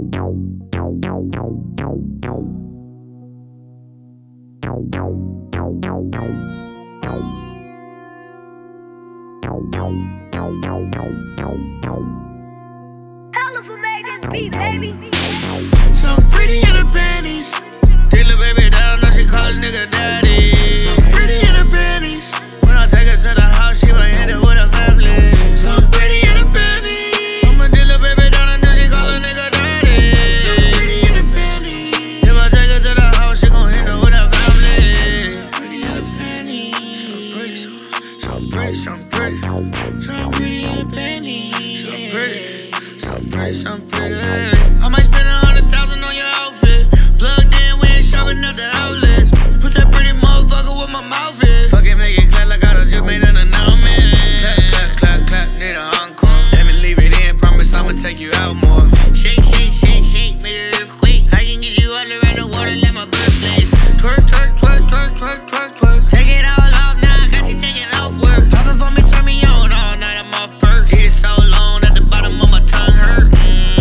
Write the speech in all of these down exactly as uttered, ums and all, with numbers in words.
Hella for making beat, baby. So pretty in her panties. Take the baby down, now she call a nigga daddy. So pretty in her panties. When I take her to the house, she might hit it with her family. So pretty in her panties. I'ma deal the baby down and then she call a nigga daddy. So pretty in her panties. If I take her to the house, she gon' hit it with her family. Pretty in her panties. So pretty, so, so pretty, so pretty. So pretty in her panties. So pretty, so pretty, so pretty. I might spend a hundred thousand on your outfit. Plugged in, we ain't shopping at the outlets. Put that pretty motherfucker where my mouth is. Fuck it, make it clap like I done just made an announcement. Clap, clap, clap, clap, need an encore. Let me leave it in, promise I'ma take you out more. Shake, shake, shake, shake, make it earthquake. I can get you all around the water like my birthplace. Twerk, twerk, twerk, twerk, twerk, twerk, twerk. Take it all off now, I got you taking off work. Pop it for me, turn me on all night, I'm off perks. Eat it so long at the bottom of my tongue hurt.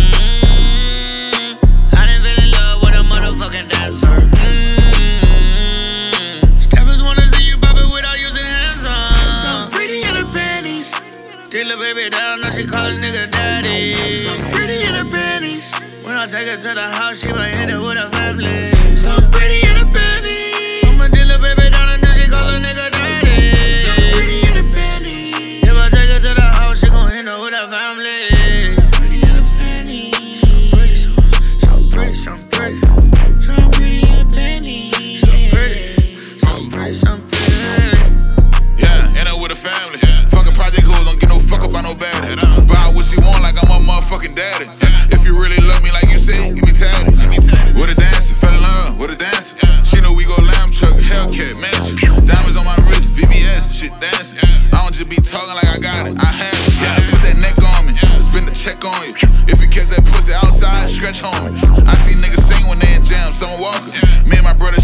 Take the baby down, now she call a nigga daddy. So pretty in her panties. When I take her to the house, she might hit it with her family. So pretty in her panties. I'ma deal the baby down and then she call a nigga daddy. So pretty in her panties. If I take her to the house, she gon' hit it with her family. Pretty in her panties. So pretty, so, so pretty, so pretty. So pretty in her panties. So pretty, so pretty, so pretty. Yeah, end up with a family. Project hoes don't give no fuck about no baddie. Buy what she want like I'm a motherfucking daddy. If you really love me like you say, give me tatty. With a dancer, fell in love with a dancer. She know we go lamb truck, Hellcat, mansion. Diamonds on my wrist, V V S, shit dancing. I don't just be talking like I got it, I have it. Yeah, put that neck on me, spend the check on you. If you catch that pussy outside, scratch on me. I see niggas sing when they in jam, Summer Walker. Me and my brother